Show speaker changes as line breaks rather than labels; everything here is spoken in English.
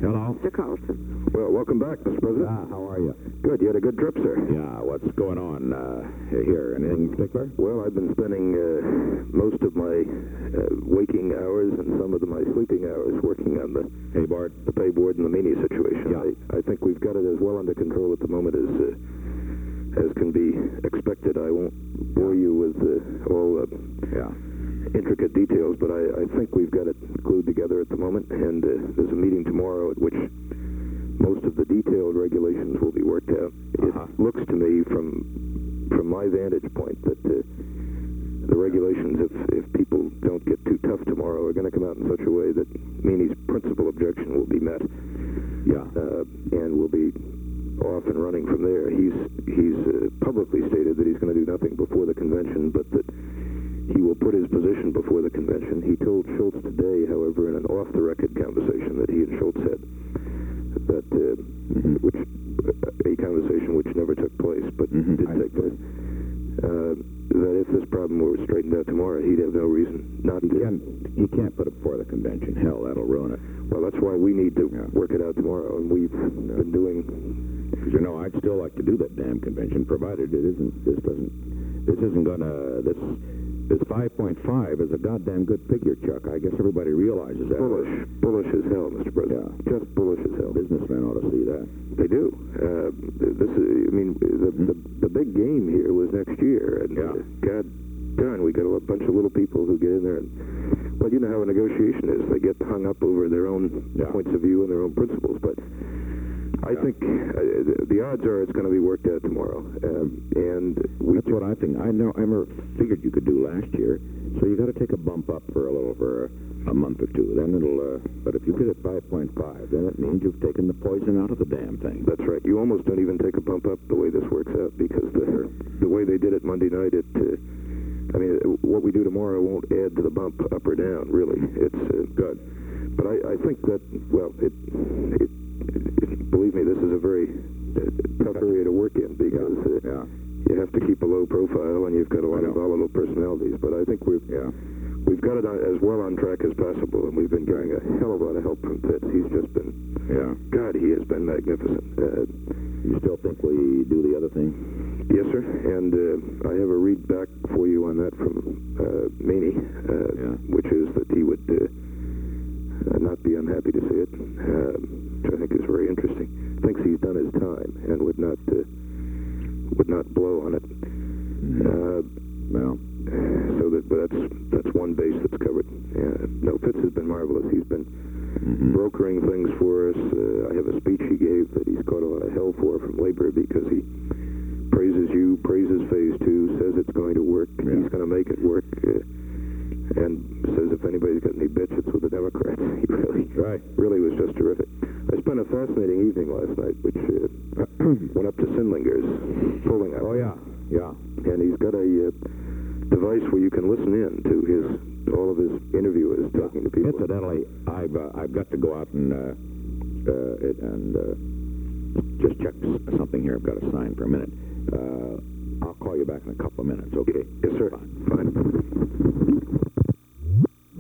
Hello.
Mr. Carlson.
Well, welcome back, Mr. President.
How are you?
Good. You had a good trip, sir.
Yeah, what's going on here? Anything in particular?
Well, I've been spending most of my waking hours and some of my sleeping hours working on the
Hey, Bart.
the pay board and the Meany situation.
Yeah.
I think we've got it as well under control at the moment as can be expected. I won't bore you with all the intricate details, but I think we've got it glued together at the moment, and there's a meeting tomorrow at which most of the detailed regulations will be worked out. It looks to me, from my vantage point, that the regulations, if people don't get too tough tomorrow, are going to come out in such a way that Meany's principal objection will be met.
Yeah.
And will be off and running from there. He's publicly stated that he's going to do nothing before the convention, but that he will put his position before the convention. He told Schultz today, however, in an off-the-record conversation that he and Schultz had, that a conversation which never took place, but did take place, that if this problem were straightened out tomorrow, he'd have no reason not to.
He can't put it before the convention. Hell, that'll ruin it.
Well, that's why we need to work it out tomorrow, and we've been doing.
Because I'd still like to do that damn convention, provided it isn't. This isn't gonna. This 5.5 is a goddamn good figure, Chuck. I guess everybody realizes that.
Bullish as hell, Mr. President. Yeah. Just bullish as hell.
Businessmen ought to see that.
They do. This is, I mean, the big game here was next year, and God darn, we got a bunch of little people who get in there, and well, you know how a negotiation is. They get hung up over their own points of view and their own principles, but I think the odds are it's going to be worked out tomorrow, and
that's what I think. I never figured you could do last year, so you got to take a bump up for a month or two. Then it'll. But if you get it 5.5, then it means you've taken the poison out of the damn thing.
That's right. You almost don't even take a bump up the way this works out, because the way they did it Monday night, I mean, what we do tomorrow won't add to the bump up or down. Really, it's good. But I think that believe me, this is a very tough area to work in, because you have to keep a low profile, and you've got a lot of volatile personalities. But I think we've got it as well on track as possible, and we've been getting a hell of a lot of help from Fitz. He's just been, God, he has been magnificent.
You still think we do the other thing?
Yes, sir. And I have a read back for you on that from Meany, which is that he would not be unhappy to see it, which I think is very interesting. Thinks he's done his time and would not blow on it. But that's one base that's covered. No, Fitz has been marvelous. He's been brokering things for us. I have a speech he gave that he's caught a lot of hell for from labor, because he praises you, praises Phase 2, says it's going to work, he's going to make it work, and says if anybody's got any bitch, it's with the Democrats. He really was just terrific. I spent a fascinating evening last night, which went up to Sindlinger's polling hour.
Oh, yeah.
And he's got a device where you can listen in to all of his interviewers talking to people.
Incidentally, I've got to go out and just check something here. I've got to sign for a minute. I'll call you back in a couple of minutes, okay?
Yes, sir. Fine.